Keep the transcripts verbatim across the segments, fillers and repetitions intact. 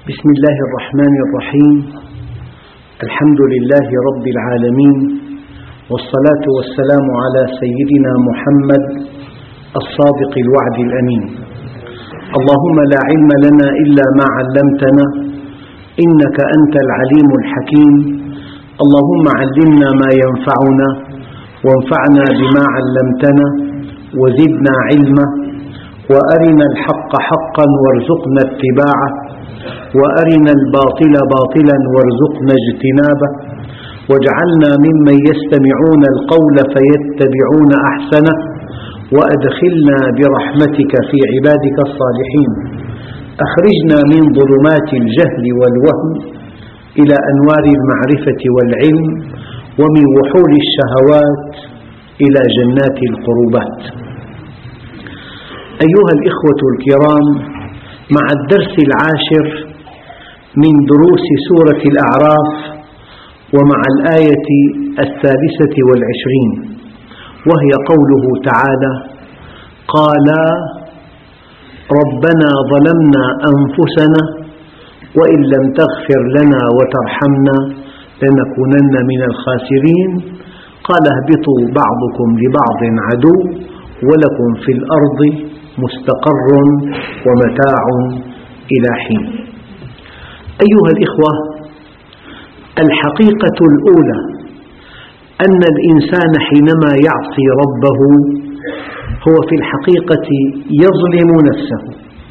بسم الله الرحمن الرحيم. الحمد لله رب العالمين، والصلاة والسلام على سيدنا محمد الصادق الوعد الأمين. اللهم لا علم لنا إلا ما علمتنا إنك أنت العليم الحكيم. اللهم علمنا ما ينفعنا وانفعنا بما علمتنا وزدنا علما، وأرنا الحق حقا وارزقنا اتباعه، وأرنا الباطل باطلا وارزقنا اجتنابه، واجعلنا ممن يستمعون القول فيتبعون أحسنه، وأدخلنا برحمتك في عبادك الصالحين. أخرجنا من ظلمات الجهل والوهم إلى أنوار المعرفة والعلم، ومن وحول الشهوات إلى جنات القربات. أيها الإخوة الكرام، مع الدرس العاشر من دروس سورة الأعراف، ومع الآية الثالثة والعشرين، وهي قوله تعالى: قالا ربنا ظلمنا أنفسنا وإن لم تغفر لنا وترحمنا لنكونن من الخاسرين. قال اهبطوا بعضكم لبعض عدو ولكم في الأرض مستقر ومتاع إلى حين. أيها الإخوة، الحقيقة الأولى أن الإنسان حينما يعصي ربه هو في الحقيقة يظلم نفسه،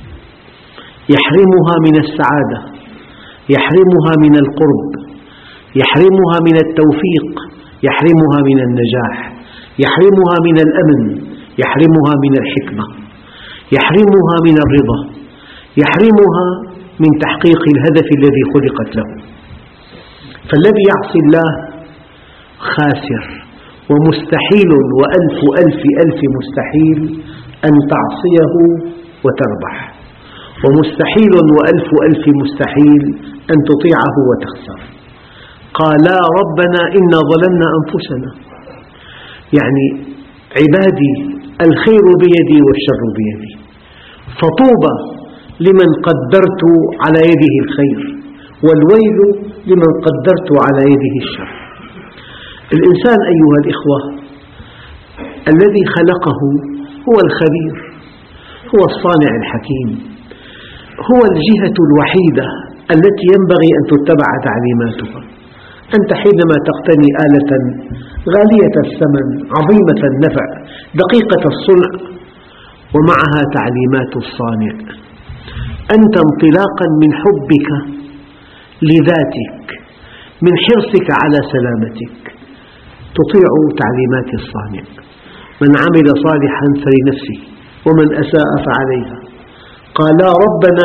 يحرمها من السعادة، يحرمها من القرب، يحرمها من التوفيق، يحرمها من النجاح، يحرمها من الأمن، يحرمها من الحكمة، يحرمها من الرضا، يحرمها من تحقيق الهدف الذي خلقت له. فالذي يعصي الله خاسر، ومستحيل وألف ألف ألف مستحيل أن تعصيه وتربح، ومستحيل وألف ألف مستحيل أن تطيعه وتخسر. قالا ربنا إنا ظلمنا أنفسنا، يعني عبادي الخير بيدي والشر بيدي، فطوبى لمن قدرت على يده الخير، والويل لمن قدرت على يده الشر. الإنسان أيها الإخوة الذي خلقه هو الخبير، هو الصانع الحكيم، هو الجهة الوحيدة التي ينبغي أن تتبع تعليماتها. أنت حينما تقتني آلة غالية الثمن عظيمة النفع دقيقة الصنع ومعها تعليمات الصانع، أنت انطلاقا من حبك لذاتك، من حرصك على سلامتك، تطيع تعليمات الصانع. من عمل صالحا فلنفسه ومن أساء فعليها. قالا ربنا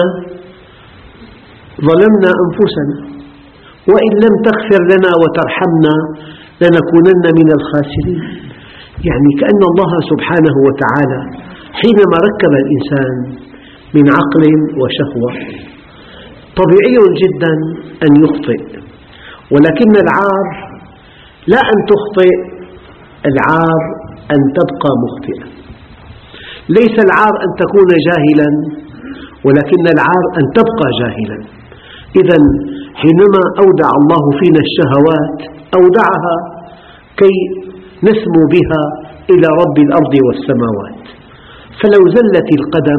ظلمنا أنفسنا وإن لم تغفر لنا وترحمنا لنكونن من الخاسرين. يعني كأن الله سبحانه وتعالى حينما ركب الإنسان من عقل وشهوة طبيعي جدا أن يخطئ، ولكن العار لا أن تخطئ، العار أن تبقى مخطئا. ليس العار أن تكون جاهلا، ولكن العار أن تبقى جاهلا. إذن حينما أودع الله فينا الشهوات أودعها كي نسمو بها إلى رب الأرض والسماوات. فلو زلت القدم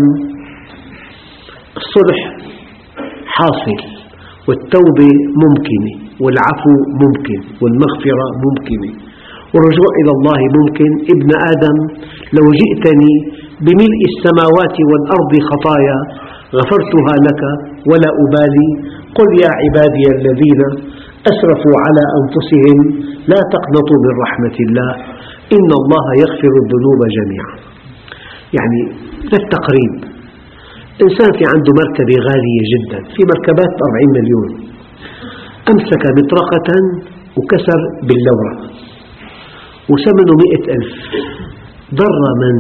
الصلح حاصل، والتوبة ممكنة، والعفو ممكن، والمغفرة ممكنة، والرجوع إلى الله ممكن. ابن آدم لو جئتني بملء السماوات والأرض خطايا غفرتها لك ولا أبالي. قل يا عبادي الذين أسرفوا على أنفسهم لا تقنطوا من رحمة الله إن الله يغفر الذنوب جميعا. يعني للتقريب، إنسان في عنده مركبة غالية جدا، في مركبات أربعين مليون، أمسك مطرقة وكسر باللورة وثمنه مئة ألف، ضر من؟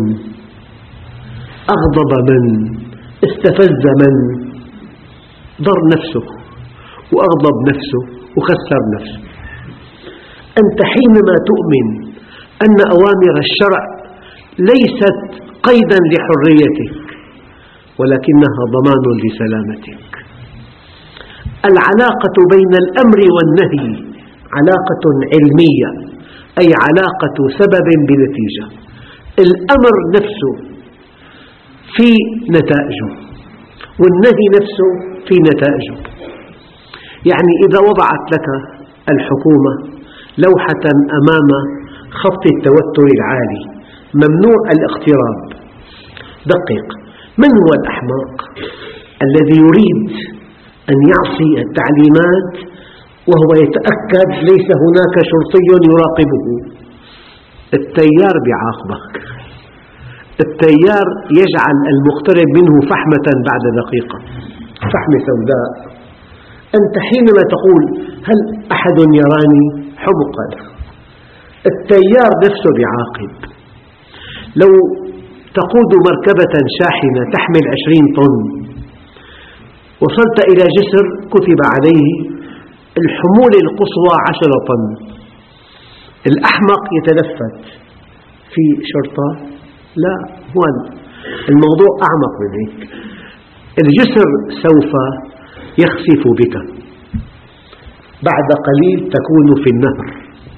أغضب من؟ استفز من؟ ضر نفسه وأغضب نفسه وخسر نفسه. أنت حينما تؤمن أن أوامر الشرع ليست قيدا لحريتك ولكنها ضمان لسلامتك، العلاقة بين الأمر والنهي علاقة علمية، أي علاقة سبب بنتيجة. الأمر نفسه في نتائجه، والنهي نفسه في نتائجه. يعني إذا وضعت لك الحكومة لوحة أمام خط التوتر العالي ممنوع الاقتراب، دقق، من هو الأحمق الذي يريد أن يعصي التعليمات وهو يتأكد ليس هناك شرطي يراقبه؟ التيار يعاقبك، التيار يجعل المقترب منه فحمة بعد دقيقة، فحمة سوداء. أنت حينما تقول هل أحد يراني؟ حمقا. التيار نفسه يعاقب. لو تقود مركبة شاحنة تحمل عشرين طن، وصلت إلى جسر كتب عليه الحمولة القصوى عشرة طن، الأحمق يتلفت في شرطة؟ لا، هو الموضوع أعمق من هيك. الجسر سوف يخسف بك، بعد قليل تكون في النهر.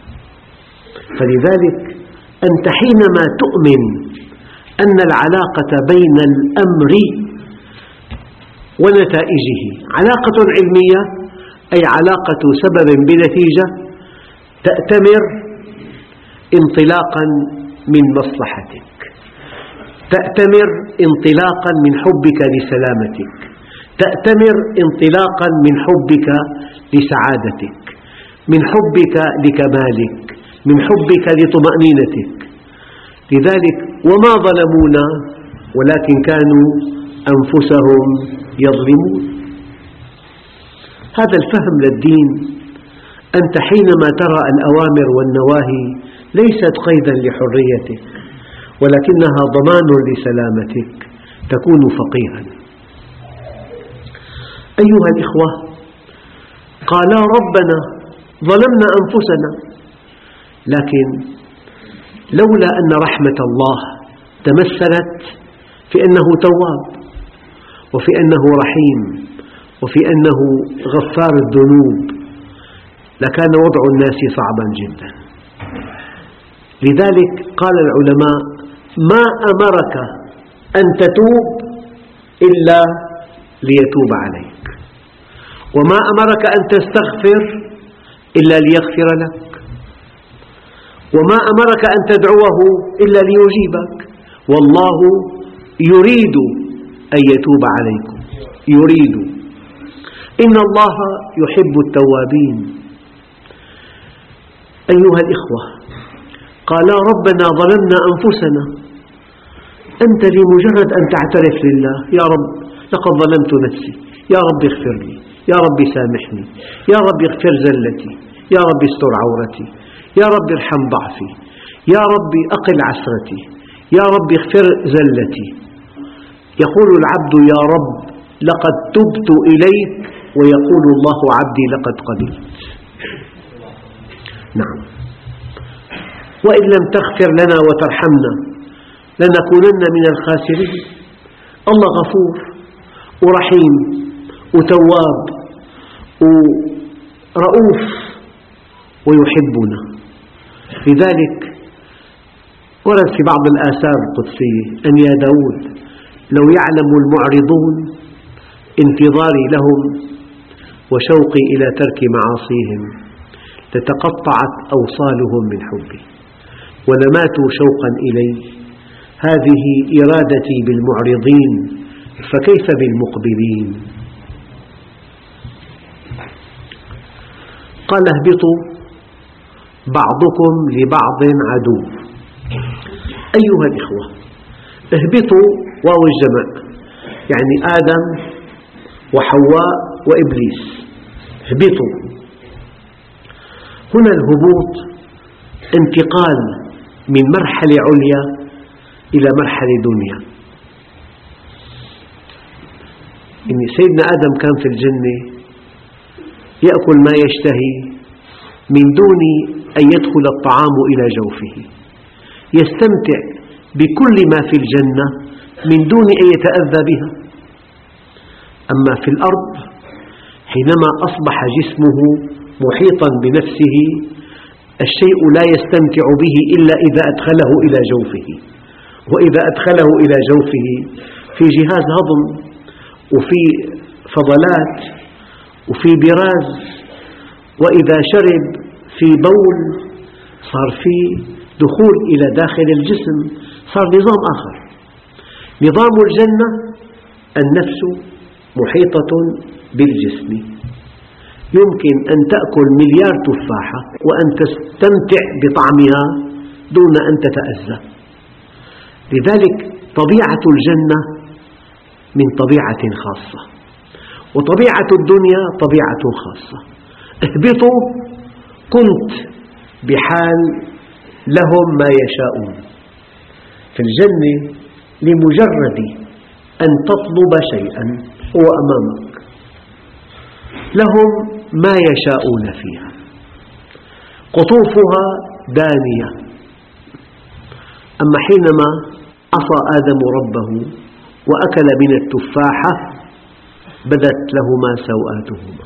فلذلك أنت حينما تؤمن أن العلاقة بين الأمر ونتائجه علاقة علمية، أي علاقة سبب بنتيجة، تأتمر انطلاقا من مصلحتك، تأتمر انطلاقا من حبك لسلامتك، تأتمر انطلاقا من حبك لسعادتك، من حبك لكمالك، من حبك لطمأنينتك. لذلك وما ظلمونا ولكن كانوا أنفسهم يظلمون. هذا الفهم للدين. أنت حينما ترى الأوامر والنواهي ليست قيدا لحريتك ولكنها ضمان لسلامتك، تكون فقيها. أيها الإخوة، قالا ربنا ظلمنا أنفسنا، لكن لولا أن رحمة الله تمثلت في أنه تواب، وفي أنه رحيم، وفي أنه غفار الذنوب، لكان وضع الناس صعبا جدا. لذلك قال العلماء: ما أمرك أن تتوب إلا ليتوب عليك، وما أمرك أن تستغفر إلا ليغفر لك، وما أمرك أن تدعوه إلا ليجيبك، والله يريد أن يتوب عليكم، يريد. إن الله يحب التوابين. أيها الإخوة، قالا ربنا ظلمنا أنفسنا. أنت لمجرد أن تعترف لله: يا رب لقد ظلمت نفسي، يا رب اغفر لي، يا رب سامحني، يا رب اغفر زلتي، يا رب استر عورتي، يا رب ارحم ضعفي، يا رب أقل عسرتي، يا رب اغفر زلتي. يقول العبد: يا رب لقد تبت إليك، ويقول الله: عبدي لقد قبلت. نعم. وإن لم تغفر لنا وترحمنا لنكونن من الخاسرين. الله غفور ورحيم وتواب ورؤوف ويحبنا. لذلك ورد في بعض الآثار القدسية أن يا داود لو يعلم المعرضون انتظاري لهم وشوقي إلى ترك معاصيهم لتقطعت أوصالهم من حبي ولماتوا شوقا إلي. هذه إرادتي بالمعرضين، فكيف بالمقبلين؟ قال: اهبطوا بعضكم لبعض عدو. أيها الإخوة، اهبطوا واو الجمع، يعني آدم وحواء وإبليس. اهبطوا. هنا الهبوط انتقال من مرحلة عليا إلى مرحلة دنيا. إن سيدنا آدم كان في الجنة يأكل ما يشتهي من دون أن يدخل الطعام إلى جوفه، يستمتع بكل ما في الجنة من دون أن يتأذى بها. أما في الأرض حينما أصبح جسمه محيطا بنفسه الشيء لا يستمتع به إلا إذا أدخله إلى جوفه، وإذا أدخله إلى جوفه في جهاز هضم وفي فضلات وفي براز، وإذا شرب في بول، صار في دخول إلى داخل الجسم، صار نظام آخر. نظام الجنة النفس محيطة بالجسم، يمكن أن تأكل مليار تفاحة وأن تستمتع بطعمها دون أن تتأذى. لذلك طبيعة الجنة من طبيعة خاصة، وطبيعة الدنيا طبيعة خاصة. اهبطوا كنت بحال لهم ما يشاءون. في الجنة لمجرد أن تطلب شيئا هو أمامك، لهم ما يشاءون فيها، قطوفها دانية. أما حينما عصى آدم ربه وأكل من التفاحة بدت لهما سوآتهما.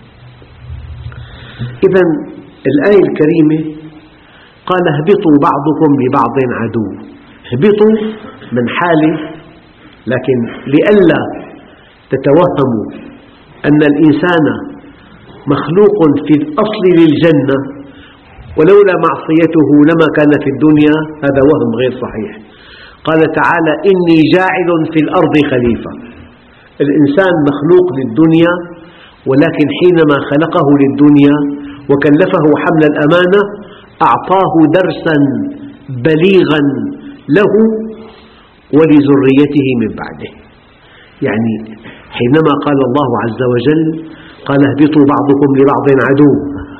إذن الآية الكريمة قال اهبطوا بعضكم لبعض عدو. اهبطوا من حالة، لكن لئلا تتوهموا أن الإنسان مخلوق في الأصل للجنة ولولا معصيته لما كان في الدنيا، هذا وهم غير صحيح. قال تعالى إني جاعل في الأرض خليفة. الإنسان مخلوق للدنيا، ولكن حينما خلقه للدنيا وكلفه حمل الأمانة أعطاه درسا بليغا له ولذريته من بعده. يعني حينما قال الله عز وجل قال اهبطوا بعضكم لبعض عدو،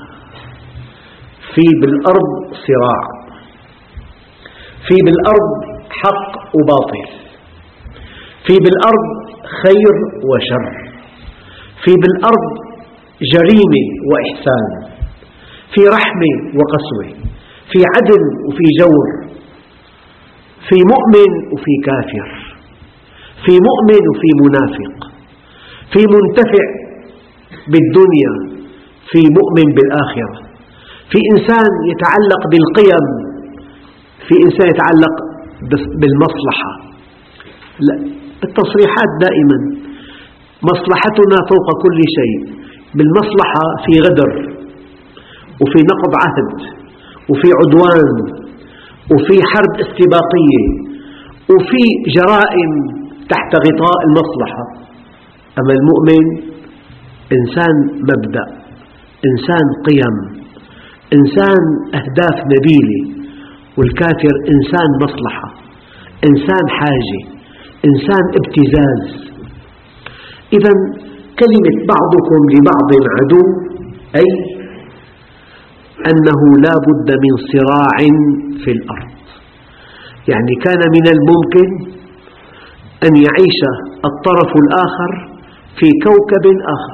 في بالأرض صراع، في بالأرض حق وباطل، في بالأرض خير وشر، في بالأرض جريمة وإحسان، في رحمة وقسوة، في عدل وفي جور، في مؤمن وفي كافر، في مؤمن وفي منافق، في منتفع بالدنيا، في مؤمن بالآخرة، في إنسان يتعلق بالقيم، في إنسان يتعلق بالمصلحة. التصريحات دائما مصلحتنا فوق كل شيء. بالمصلحة في غدر، وفي نقض عهد، وفي عدوان، وفي حرب استباقية، وفي جرائم تحت غطاء المصلحة. أما المؤمن إنسان مبدأ، إنسان قيم، إنسان أهداف نبيلة، والكافر إنسان مصلحة، إنسان حاجة، إنسان ابتزاز. إذن كلمة بعضكم لبعض عدو أي أنه لا بد من صراع في الأرض. يعني كان من الممكن أن يعيش الطرف الآخر في كوكب آخر،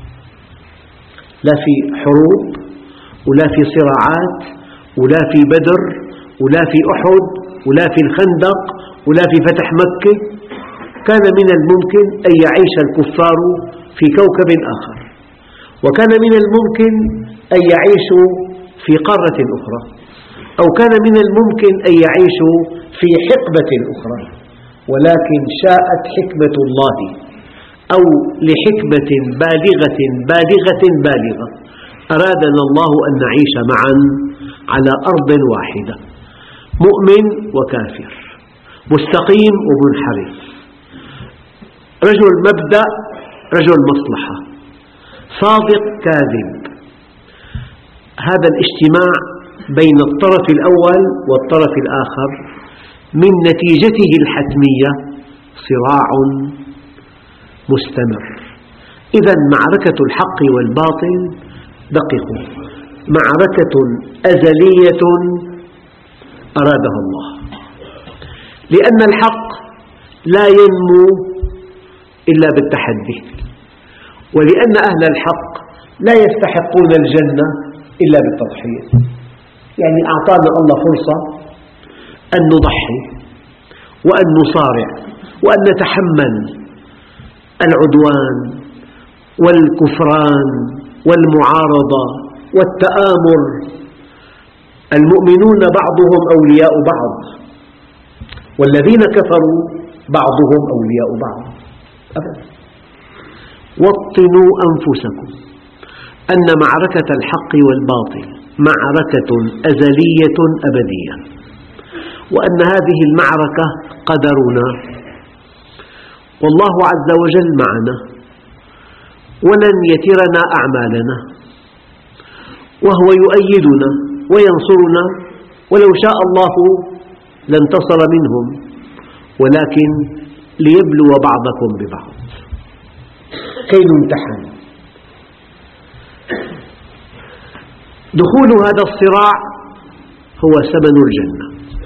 لا في حروب ولا في صراعات ولا في بدر ولا في أحد ولا في الخندق ولا في فتح مكة. كان من الممكن أن يعيش الكفار في كوكب آخر، وكان من الممكن أن يعيشوا في قارة أخرى، أو كان من الممكن أن يعيشوا في حقبة أخرى، ولكن شاءت حكمة الله أو لحكمة بالغة بالغة بالغة أرادنا الله أن نعيش معا على أرض واحدة، مؤمن وكافر، مستقيم ومنحرف، رجل مبدأ رجل مصلحة، صادق كاذب. هذا الاجتماع بين الطرف الأول والطرف الآخر من نتيجته الحتمية صراع مستمر. إذن معركة الحق والباطل دققوا، معركة أزلية أرادها الله، لأن الحق لا ينمو إلا بالتحدي، ولأن أهل الحق لا يستحقون الجنة إلا بالتضحية. يعني أعطانا الله فرصة أن نضحي وأن نصارع وأن نتحمل العدوان والكفران والمعارضة والتآمر. المؤمنون بعضهم أولياء بعض، والذين كفروا بعضهم أولياء بعض أبدا. وطنوا أنفسكم أن معركة الحق والباطل معركة أزلية أبدية، وأن هذه المعركة قدرنا، والله عز وجل معنا ولن يترنا أعمالنا، وهو يؤيدنا وينصرنا، ولو شاء الله لانتصر منهم، ولكن ليبلو بعضكم ببعض كي نمتحن. دخول هذا الصراع هو ثمن الجنة.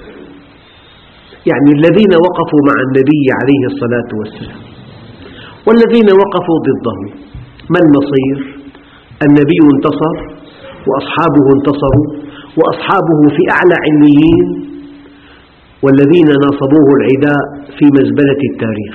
يعني الذين وقفوا مع النبي عليه الصلاة والسلام والذين وقفوا ضده، ما المصير؟ النبي انتصر وأصحابه انتصروا، وأصحابه في أعلى عليين، والذين ناصبوه العداء في مزبلة التاريخ.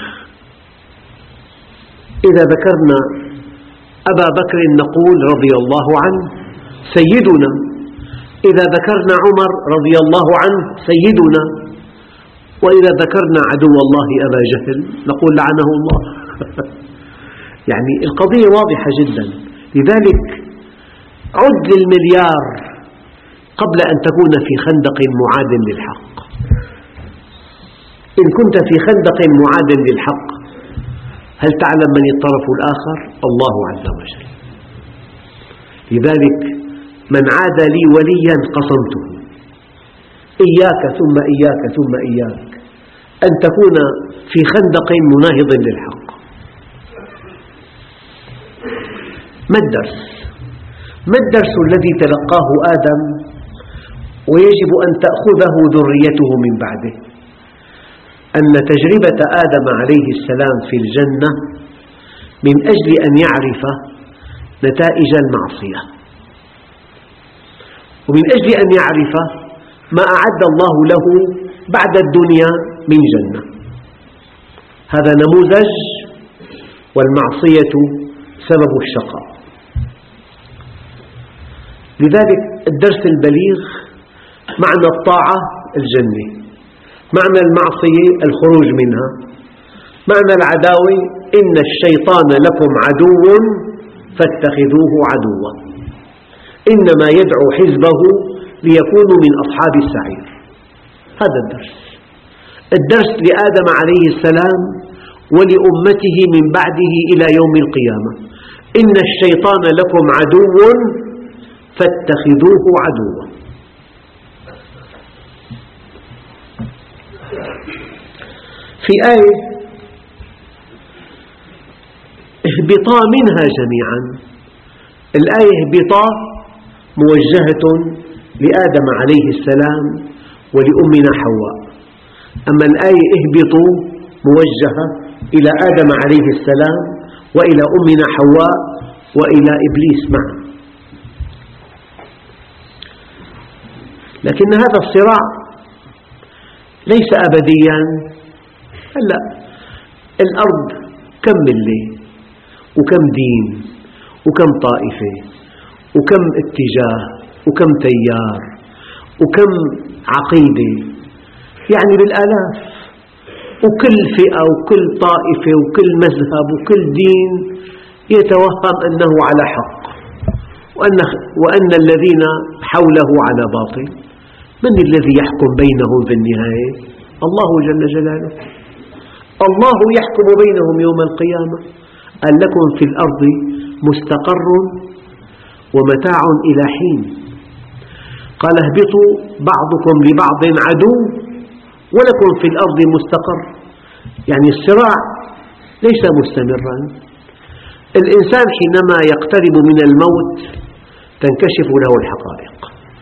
إذا ذكرنا أبا بكر نقول رضي الله عنه سيدنا، إذا ذكرنا عمر رضي الله عنه سيدنا، وإذا ذكرنا عدو الله أبا جهل نقول لعنه الله. يعني القضية واضحة جدا. لذلك عد للمليار قبل أن تكون في خندق معاد للحق. إن كنت في خندق معاد للحق هل تعلم من الطرف الآخر؟ الله عز وجل. لذلك من عاد لي وليا قصمته، إياك ثم إياك ثم إياك أن تكون في خندق مناهض للحق. ما الدرس؟ ما الدرس الذي تلقاه آدم ويجب أن تأخذه ذريته من بعده؟ أن تجربة آدم عليه السلام في الجنة من أجل أن يعرف نتائج المعصية، ومن أجل أن يعرف ما أعد الله له بعد الدنيا من جنة. هذا نموذج، والمعصية سبب الشقاء. لذلك الدرس البليغ: معنى الطاعة الجنة، معنى المعصية الخروج منها، معنى العداوة إن الشيطان لكم عدو فاتخذوه عدوا إنما يدعو حزبه ليكونوا من أصحاب السعير. هذا الدرس. الدرس لآدم عليه السلام ولأمته من بعده إلى يوم القيامة: إن الشيطان لكم عدو فاتخذوه عدوا. في آية: اهبطا منها جميعا. الآية اهبطا موجهة لآدم عليه السلام ولأمنا حواء، أما الآية اهبطوا موجهة إلى آدم عليه السلام وإلى أمنا حواء وإلى إبليس معا. لكن هذا الصراع ليس أبدياً. هلأ الأرض كم ملة وكم دين وكم طائفة وكم اتجاه وكم تيار وكم عقيدة، يعني بالآلاف، وكل فئة وكل طائفة وكل مذهب وكل دين يتوهم أنه على حق وأن, وأن الذين حوله على باطل. من الذي يحكم بينهم في النهاية؟ الله جل جلاله. الله يحكم بينهم يوم القيامة. قال: لكم في الأرض مستقر ومتاع إلى حين. قال: اهبطوا بعضكم لبعض عدو ولكم في الأرض مستقر. يعني الصراع ليس مستمراً. الإنسان حينما يقترب من الموت تنكشف له الحقائق،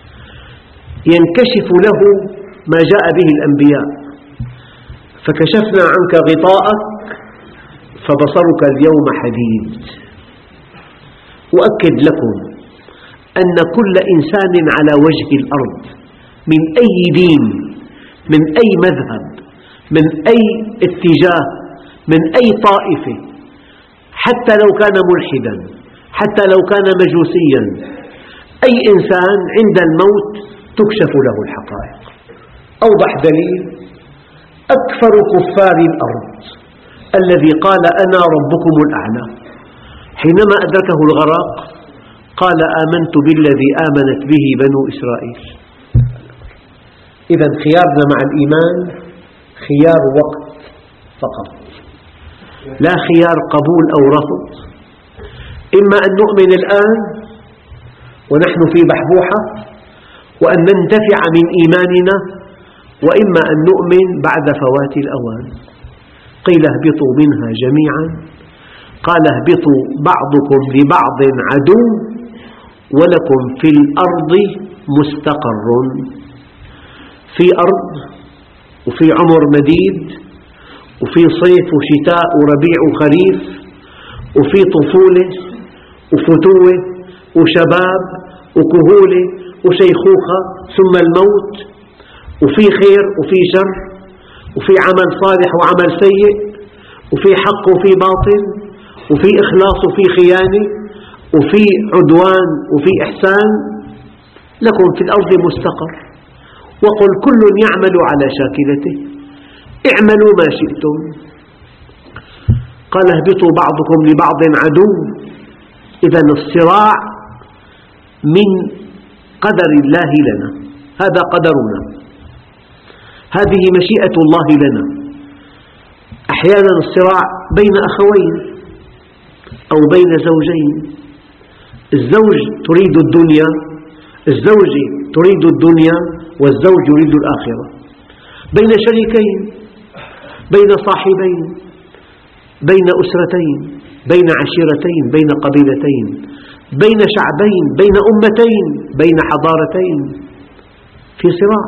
ينكشف له ما جاء به الأنبياء: فكشفنا عنك غطاءك فبصرك اليوم حديد. أؤكد لكم أن كل إنسان على وجه الأرض من أي دين، من أي مذهب، من أي اتجاه، من أي طائفة، حتى لو كان ملحدا، حتى لو كان مجوسيا، أي إنسان عند الموت تكشف له الحقائق. أوضح دليل أكثر كفار الأرض الذي قال أنا ربكم الأعلى حينما أدركه الغرق قال آمنت بالذي آمنت به بنو إسرائيل. إذا خيارنا مع الإيمان خيار وقت فقط، لا خيار قبول أو رفض. إما أن نؤمن الآن ونحن في بحبوحة وأن ننتفع من إيماننا، وإما أن نؤمن بعد فوات الأوان. قيل اهبطوا منها جميعا، قال اهبطوا بعضكم لبعض عدو ولكم في الأرض مستقر. في أرض وفي عمر مديد وفي صيف وشتاء وربيع وخريف وفي طفولة وفتوة وشباب وكهولة وشيخوخة ثم الموت، وفي خير وفي شر، وفي عمل صالح وعمل سيء، وفي حق وفي باطل، وفي إخلاص وفي خيانة، وفي عدوان وفي إحسان. لكم في الأرض مستقر، وقل كل يعمل على شاكلته اعملوا ما شئتم. قال اهبطوا بعضكم لبعض عدو. إذن الصراع من قدر الله لنا، هذا قدرنا، هذه مشيئة الله لنا. أحيانا الصراع بين أخوين أو بين زوجين، الزوج تريد الدنيا، الزوجة تريد الدنيا والزوج يريد الآخرة، بين شريكين، بين صاحبين، بين أسرتين، بين عشيرتين، بين قبيلتين، بين شعبين، بين أمتين، بين حضارتين، في صراع.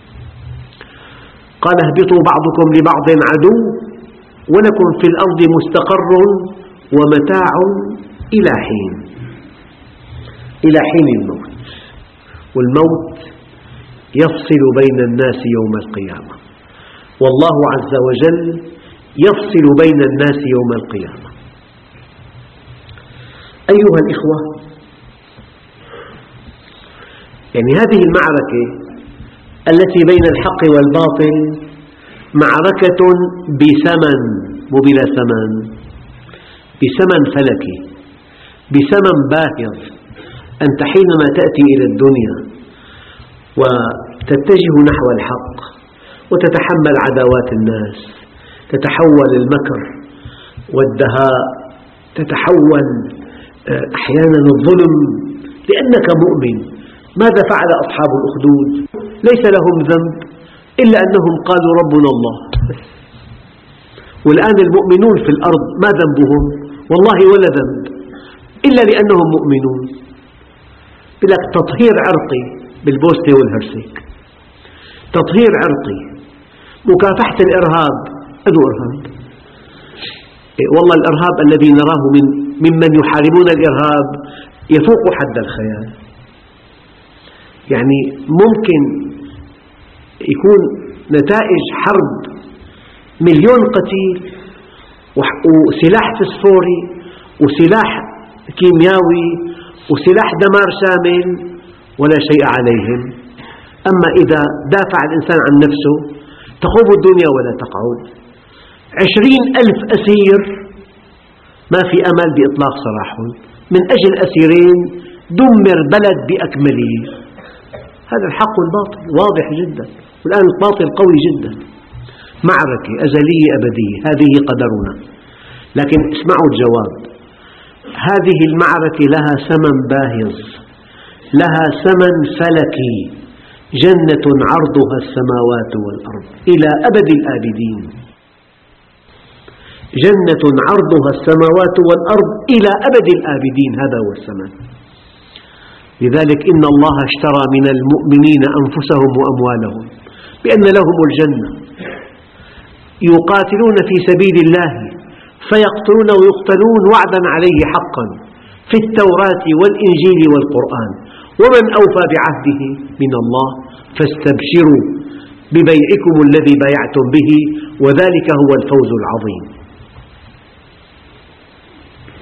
قال اهبطوا بعضكم لبعض عدو ولكم في الأرض مستقر ومتاع إلى حين، إلى حين الموت. والموت يفصل بين الناس يوم القيامة، والله عز وجل يفصل بين الناس يوم القيامة. أيها الإخوة، يعني هذه المعركة التي بين الحق والباطل معركة بثمن، مو بلا ثمن، بثمن فلكي، بثمن باهظ. أنت حينما تأتي إلى الدنيا وتتجه نحو الحق وتتحمل عداوات الناس، تتحول المكر والدهاء، تتحول أحيانا الظلم، لأنك مؤمن. ماذا فعل أصحاب الأخدود؟ ليس لهم ذنب إلا أنهم قالوا ربنا الله. والآن المؤمنون في الأرض ما ذنبهم؟ والله ولا ذنب إلا لأنهم مؤمنون. لك تطهير عرقي بالبوسنة والهرسك، تطهير عرقي، مكافحة الإرهاب، أدو إرهاب. والله الإرهاب الذي نراه من ممن يحاربون الإرهاب يفوق حد الخيال. يعني ممكن يكون نتائج حرب مليون قتيل وسلاح فسفوري وسلاح كيميائي وسلاح دمار شامل ولا شيء عليهم. أما إذا دافع الإنسان عن نفسه تقوم الدنيا ولا تقعد. عشرين ألف أسير ما في أمل بإطلاق سراحهم، من أجل أسيرين دمر بلد بأكمله. هذا الحق والباطل واضح جدا، والآن الباطل قوي جدا. معركة أزلية أبدية، هذه قدرنا. لكن اسمعوا الجواب، هذه المعركة لها ثمن باهظ، لها ثمن فلكي، جنة عرضها السماوات والأرض إلى أبد الآبدين. جنة عرضها السماوات والأرض إلى أبد الآبدين، هذا هو الثمن. لذلك إن الله اشترى من المؤمنين أنفسهم وأموالهم بأن لهم الجنة، يقاتلون في سبيل الله فيقتلون ويقتلون وعدا عليه حقا في التوراة والإنجيل والقرآن، ومن أوفى بعهده من الله فاستبشروا ببيعكم الذي بايعتم به وذلك هو الفوز العظيم.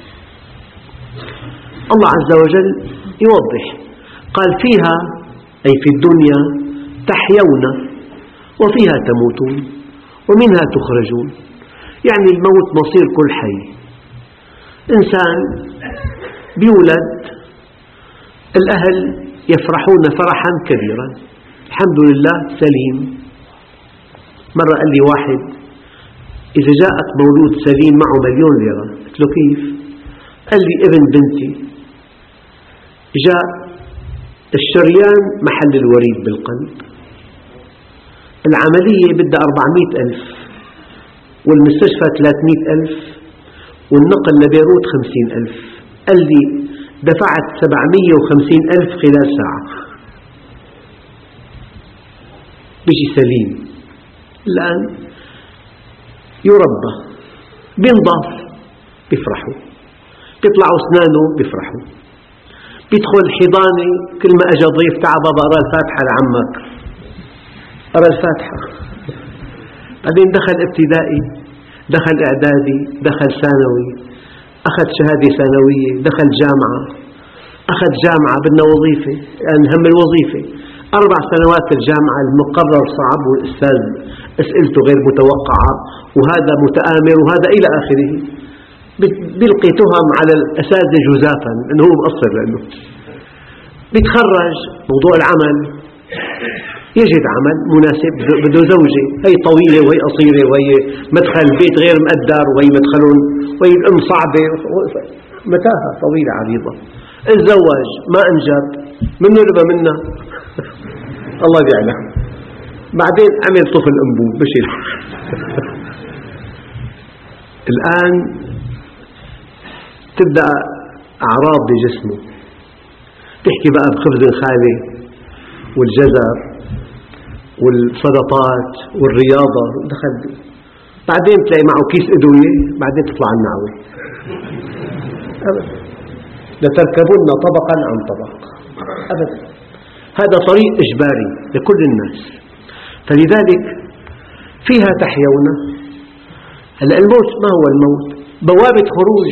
الله عز وجل يوضح قال فيها أي في الدنيا تحيون وفيها تموتون ومنها تخرجون، يعني الموت مصير كل حي. إنسان بيولد الأهل يفرحون فرحا كبيرا، الحمد لله سليم. مرة قال لي واحد إذا جاءك مولود سليم معه مليون ليرة، قلت له كيف؟ قال لي ابن بنتي جاء الشريان محل الوريد بالقلب، العملية بدها أربعمئة ألف والمستشفى ثلاثمئة ألف والنقل لبيروت خمسين ألف. قال لي دفعت سبعمئة وخمسين ألف خلال ساعة، بيجي سليم. الآن يربى، بينضاف بيفرحوا، بيطلعوا أسنانه بيفرحوا، بيدخل حضانة كل ما أجا ضيف تعال بابا أرى الفاتحة لعمك، أرى الفاتحة. بعدين دخل ابتدائي، دخل إعدادي، دخل ثانوي، أخذ شهادة ثانوية، دخل جامعة، أخذ جامعة بدنا وظيفة، يعني هم الوظيفة أربع سنوات الجامعة المقرر صعب والأستاذ أسئلته غير متوقعة وهذا متآمر وهذا إلى آخره. بيلقي تهم على الأساتذة جزافا أنه هو مقصر، لأنه بيتخرج موضوع العمل يجد عمل مناسب، بده زوجة هي طويلة وهي قصيرة وهي مدخل البيت غير مقدر وهي مدخلون وهي الأم صعبة، متاهة طويلة عريضة. الزواج ما أنجب منه لبا منا الله بيعلم. بعدين عمل طفل أنبوب بشيل. الآن تبدأ أعراض بجسمه، تحكي بقى بخبز الخالي والجزر والسلطات والرياضة دخل. بعدين تلاقي معه كيس أدوية، بعدين تطلع النعوة. أبدا، لتركبن طبقا عن طبق، أبدا. هذا طريق إجباري لكل الناس. فلذلك فيها تحيون. هلأ الموت ما هو الموت؟ بوابة خروج.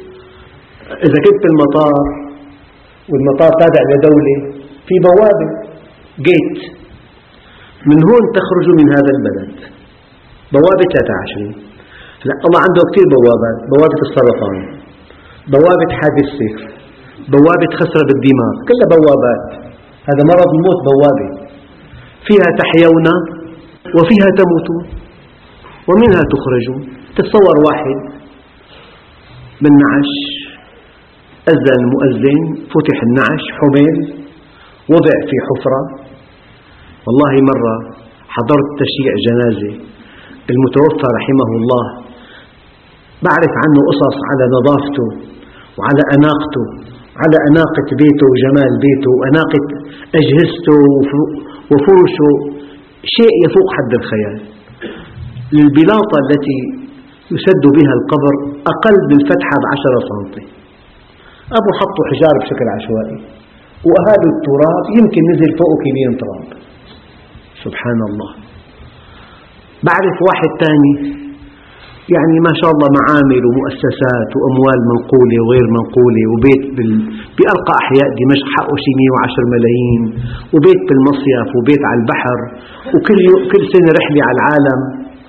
إذا كنت بالمطار والمطار تابع لدولة في بوابة جيت، من هون تخرج من هذا البلد، بوابة ثلاثة وعشرين. هلأ الله عنده كثير بوابات، بوابة السرطان، بوابة حادث سير، بوابة خسرة بالدماغ، كلها بوابات. هذا مرض الموت بوابة. فيها تحيون وفيها تموتون ومنها تخرجون. تصور واحد بالنعش، أذن المؤذن، فتح النعش، حمل، وضع في حفرة. والله مرة حضرت تشييع جنازة المتوفى رحمه الله، بعرف عنه قصص على نظافته وعلى أناقته، على أناقة بيته وجمال بيته وأناقة أجهزته وفرشه، شيء يفوق حد الخيال. البلاطة التي يسد بها القبر أقل من فتحة بعشرة سنتي. أبو حطوا حجار بشكل عشوائي وأهالوا التراب، يمكن نزل فوقه كيلين تراب. سبحان الله. بعرف واحد تاني يعني ما شاء الله معامل ومؤسسات وأموال منقولة وغير منقولة، وبيت بأرقى أحياء دمشق حقه شي مئة وعشرة ملايين، وبيت بالمصيف وبيت على البحر، وكل كل سنة رحلة على العالم.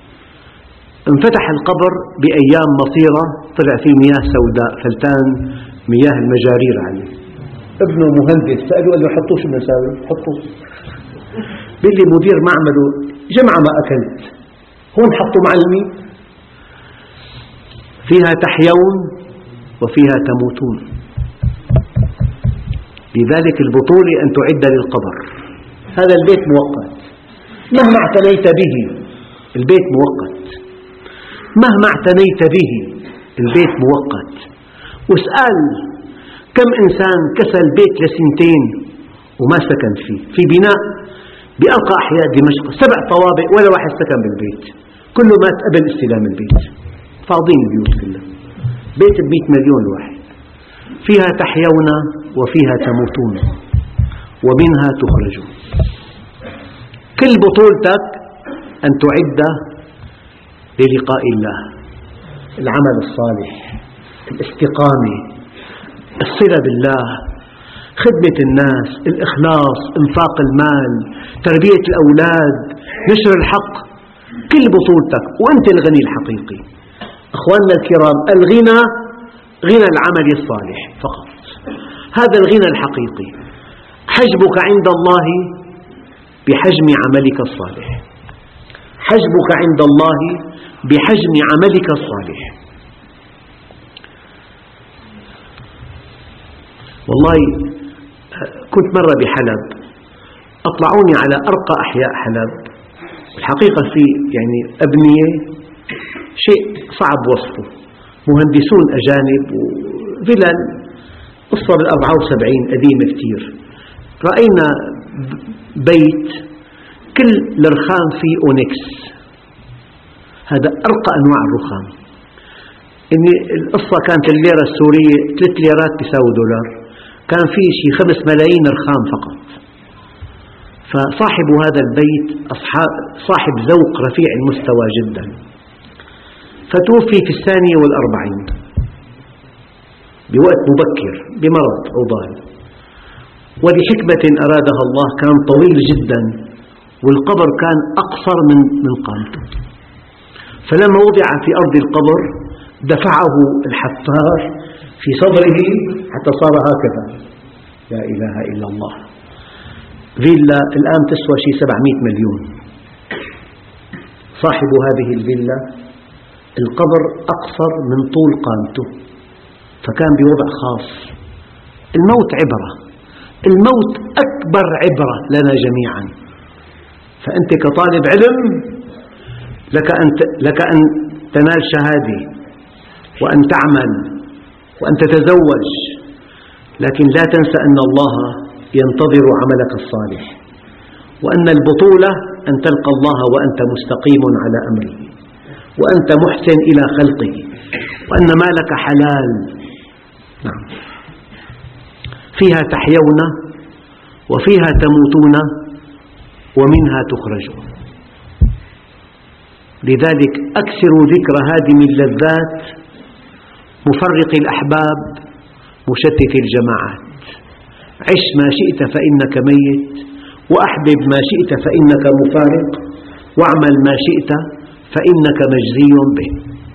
انفتح القبر بأيام مطيرة، طلع فيه مياه سوداء فلتان مياه المجارير عليه. ابنه مهندس سأله قال له حطوه، شو بدنا نساوي؟ حطوه. بيقول لي مدير معمله جمعة ما أكلت، هون حطوا معلمي. فيها تحيون وفيها تموتون. لذلك البطولة أن تعد للقبر. هذا البيت مؤقت مهما اعتنيت به، البيت مؤقت مهما اعتنيت به، البيت مؤقت. واسأل كم إنسان كسى البيت لسنتين وما سكن فيه، في بناء بأرقى أحياء دمشق سبع طوابق ولا واحد سكن بالبيت، كله مات قبل استلام البيت، فاضين البيوت كلها، بيت بمئة مليون واحد. فيها تحيون وفيها تموتون ومنها تخرجون. كل بطولتك أن تعد للقاء الله، العمل الصالح، الاستقامة، الصلة بالله، خدمة الناس، الإخلاص، إنفاق المال، تربية الأولاد، نشر الحق، كل بطولتك وأنت الغني الحقيقي. أخواننا الكرام، الغنى غنى العمل الصالح فقط، هذا الغنى الحقيقي. حجبك عند الله بحجم عملك الصالح، حجبك عند الله بحجم عملك الصالح. والله كنت مرة بحلب، أطلعوني على أرقى أحياء حلب. الحقيقة في يعني أبنية شيء صعب وصفه، مهندسون أجانب وفلل، قصة بالأربعة وسبعين قديمة كتير. رأينا بيت كل الرخام فيه أونكس، هذا أرقى أنواع الرخام. إني القصة كانت الليرة السورية ثلاث ليرات بيساوي دولار، كان فيه شيء خمس ملايين رخام فقط. فصاحب هذا البيت صاحب ذوق رفيع المستوى جدا، فتوفي في الثانية والأربعين بوقت مبكر بمرض عضال، ولحكمة أرادها الله كان طويل جدا والقبر كان أقصر من من قامته. فلما وضع في أرض القبر دفعه الحفار في صدره حتى صار هكذا. لا إله إلا الله. فيلا الآن تسوى شيء سبعمئة مليون. صاحب هذه الفيلا القبر أقصر من طول قامته، فكان بوضع خاص. الموت عبرة، الموت أكبر عبرة لنا جميعا. فأنت كطالب علم لك أن لك أن تنال شهادة وأن تعمل وأن تتزوج، لكن لا تنسى أن الله ينتظر عملك الصالح، وأن البطولة أن تلقى الله وأنت مستقيم على أمره، وأنت محسن إلى خلقه، وأن مالك حلال. نعم. فيها تحيون وفيها تموتون ومنها تخرجون. لذلك أكثروا ذكر هادم اللذات، مفرق الأحباب، مشتت الجماعات. عش ما شئت فإنك ميت، وأحبب ما شئت فإنك مفارق، واعمل ما شئت فإنك مجزي به.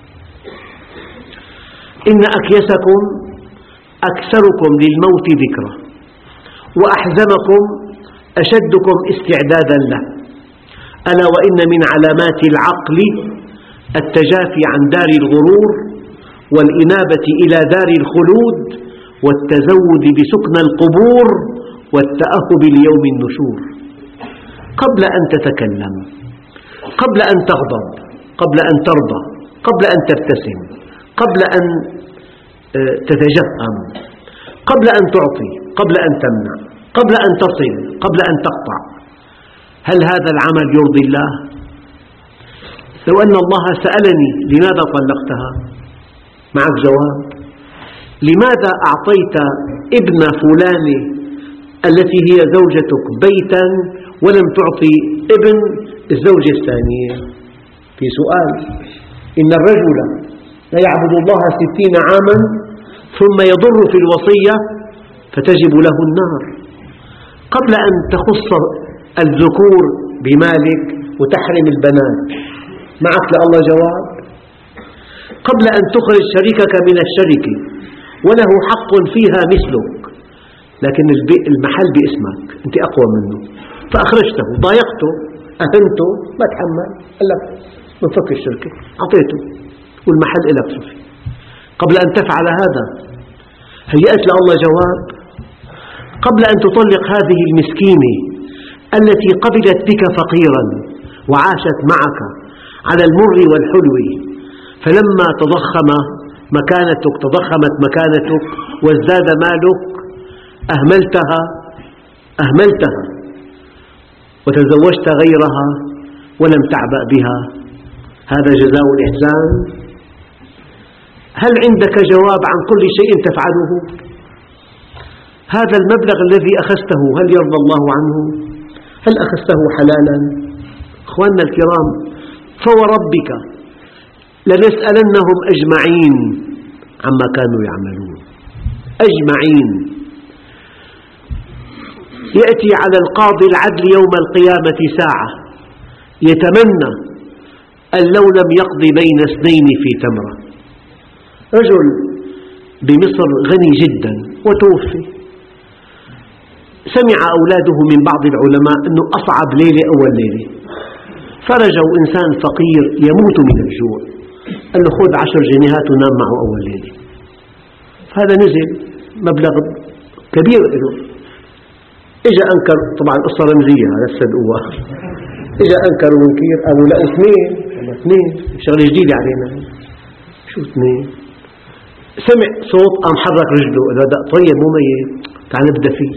إن أكيسكم أكثركم للموت ذكرى، وأحزمكم أشدكم استعدادا له. ألا وإن من علامات العقل التجافي عن دار الغرور، والإنابة إلى دار الخلود، والتزود بسكن القبور، والتأهب ليوم النشور. قبل أن تتكلم، قبل أن تغضب، قبل أن ترضى، قبل أن تبتسم، قبل أن تتجهم، قبل أن تعطي، قبل أن تمنع، قبل أن تصل، قبل أن تقطع، هل هذا العمل يرضي الله؟ لو أن الله سألني لماذا طلقتها؟ معك جواب. لماذا أعطيت ابن فلانة التي هي زوجتك بيتا ولم تعطي ابن الزوجة الثانية؟ في سؤال. إن الرجل لا يعبد الله ستين عاما ثم يضر في الوصية فتجب له النار. قبل أن تخص الذكور بمالك وتحرم البنات، معك لله جواب. قبل أن تخرج شريكك من الشركة وله حق فيها مثلك، لكن المحل باسمك، أنت أقوى منه، فأخرجته، ضايقته، أهنته، ما تحمل، قال لك نفك الشركة، أعطيته والمحل إلك صفي. قبل أن تفعل هذا هيأت لله جواب. قبل أن تطلق هذه المسكينة التي قبلت بك فقيرا وعاشت معك على المر والحلو، فلما تضخم مكانتك تضخمت مكانتك وازداد مالك أهملتها أهملتها وتزوجت غيرها ولم تعبأ بها. هذا جزاء الإحسان. هل عندك جواب عن كل شيء تفعله؟ هذا المبلغ الذي أخذته هل يرضى الله عنه؟ هل أخذته حلالا؟ أخواننا الكرام، فوربك لنسألنهم أجمعين عما كانوا يعملون. أجمعين. يأتي على القاضي العدل يوم القيامة ساعة يتمنى أن لو لم يقضي بين اثنين في تمرة. رجل بمصر غني جدا وتوفي، سمع أولاده من بعض العلماء أنه أصعب ليلة أول ليلة، فرجوا إنسان فقير يموت من الجوع، قال له خذ عشر جنيهات ونام معه أول ليلة. هذا نزل مبلغ كبير له. إجا أنكر، طبعا قصة رمزية هذا الصدقوة، إجا أنكر ونكير، قالوا لا اثنين، اثنين شغلة جديدة علينا. شو اثنين؟ سمع صوت قام حرك رجله، قال له طيب مو ميت، تعال نبدأ فيه.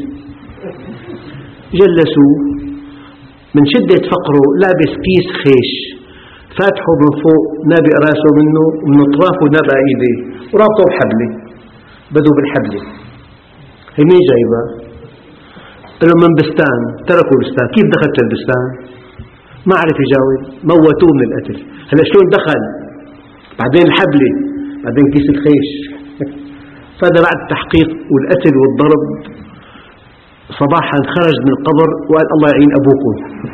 جلسوا، من شدة فقره لابس كيس خيش، فاتحه من فوق نابئ راسه منه ومن أطرافه نابئ إيديه ورابطه بحبلة، بدوا بالحبلة. هي مين جايبها؟ قال له من بستان. تركوا البستان. كيف دخلت البستان؟ ما عرف يجاوب، موتوه من القتل. هلا شلون دخل؟ بعدين الحبلة، بعدين كيس الخيش. فهذا بعد التحقيق والقتل والضرب صباحا خرج من القبر وقال الله يعين أبوكم.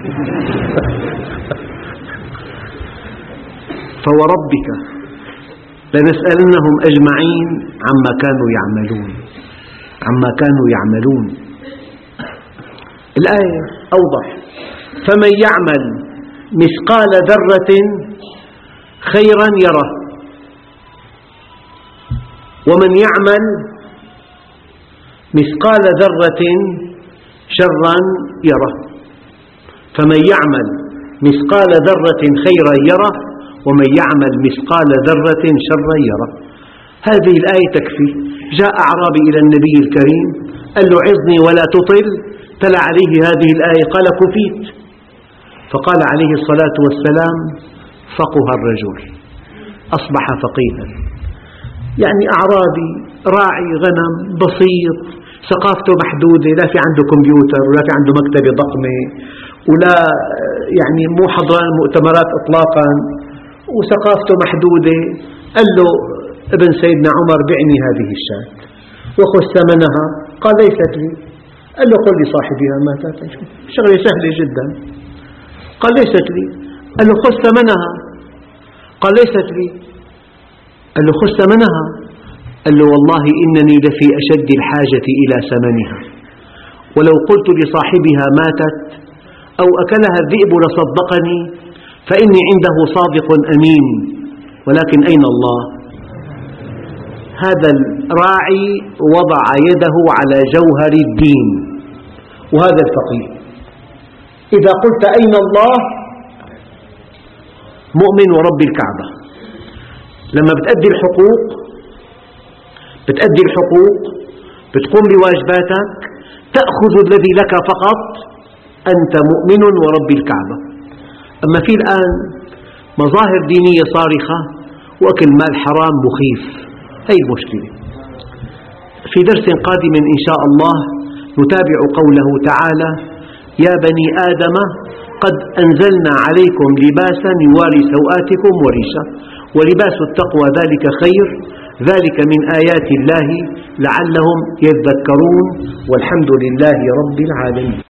فوربك لنسألنهم أجمعين عما كانوا يعملون عما كانوا يعملون. الآية أوضح: فمن يعمل مثقال ذرة خيرا يره، ومن يعمل مثقال ذرة شرا يره. فمن يعمل مثقال ذرة خيرا يره، ومن يعمل مثقال ذرة شرا يره. هذه الآية تكفي. جاء أعرابي إلى النبي الكريم قال له عظني ولا تطل، تلا عليه هذه الآية قال كفيت. فقال عليه الصلاة والسلام: فقه الرجل، أصبح فقيها. يعني أعرابي راعي غنم بسيط، ثقافته محدودة، لا في عنده كمبيوتر ولا في عنده مكتبة ضخمة ولا يعني مو حضران مؤتمرات إطلاقا، وثقافته محدودة. قال له ابن سيدنا عمر: بعني هذه الشاة وخذ ثمنها. قال: ليست لي. قال له: قل لصاحبها ماتت. شغلة سهلة جدا. قال: ليست لي. قال له: خذ ثمنها. قال: ليست لي. قال له: خذ ثمنها. قال له: والله إنني لفي أشد الحاجة إلى ثمنها، ولو قلت لصاحبها ماتت أو أكلها الذئب لصدقني، فإني عنده صادق أمين، ولكن أين الله؟ هذا الراعي وضع يده على جوهر الدين، وهذا الفقيه. إذا قلت أين الله؟ مؤمن ورب الكعبة. لما بتأدي الحقوق بتأدي الحقوق بتقوم بواجباتك، تأخذ الذي لك فقط، أنت مؤمن ورب الكعبة. أما في الآن مظاهر دينية صارخة وأكل مال حرام مخيف. هذه المشكلة. في درس قادم إن شاء الله نتابع قوله تعالى: يا بني آدم قد أنزلنا عليكم لباسا يواري سوآتكم وريشا، ولباس التقوى ذلك خير، ذلك من آيات الله لعلهم يذكرون، والحمد لله رب العالمين.